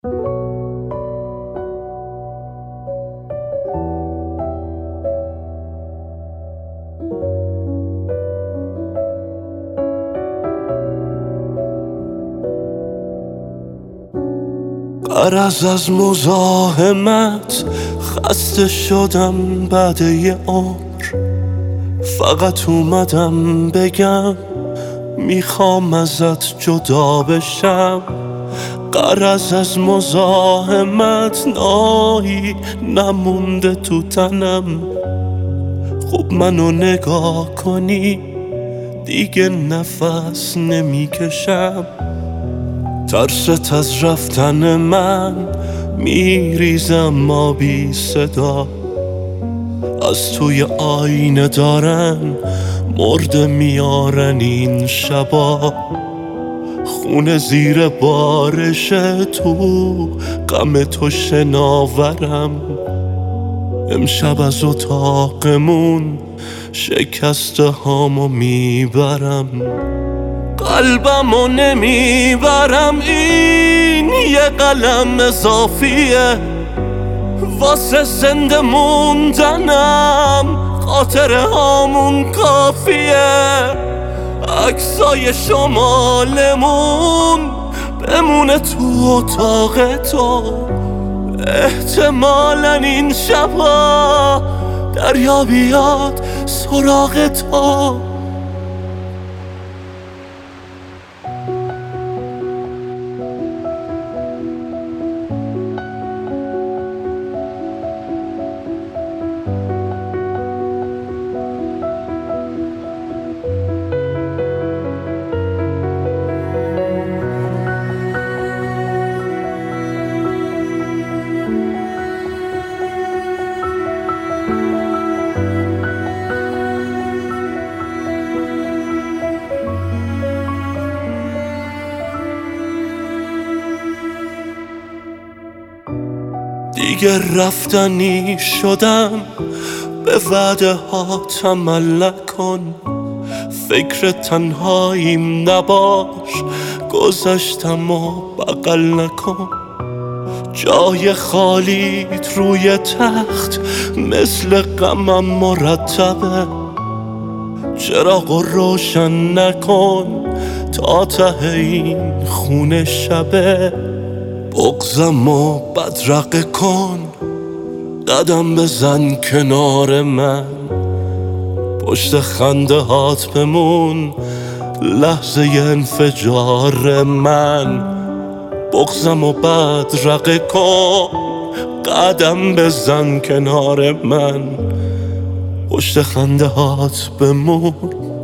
غرض از مزاحمت خسته شدم بعد یه عمر، فقط اومدم بگم میخوام ازت جدا بشم. غرض از مزاحمت ناهی نمونده تو تنم، خوب منو نگاه کنی دیگه نفس نمیکشم. ترست از رفتن من میریزم ما بی صدا، از توی آینه دارن مرده میارن این شبا. خونه زیر بارش تو غم تو شناورم، امشب از اتاقمون شکسته هامو میبرم. قلبمو نمیبرم، این یه قلم اضافیه واسه زنده موندنم، خاطره هامون کافیه. عکسای شمالمون بمونه تو اتاق تو، احتمالاً این شبا دریا بیاد سراغ تو. دیگه رفتنی شدم، به وعده ها عمل نکن. فکر تنهاییم نباش، گذشتم و بغل نکن. جای خالیت روی تخت مثل غمم مرتبه، چراغ روشن نکن تا ته این خونه شبه. بغضمو بدرقه کن، قدم بزن کنار من، پشت خنده هات بمون لحظه انفجار من. بغضمو بدرقه کن، قدم بزن کنار من، پشت خنده هات بمون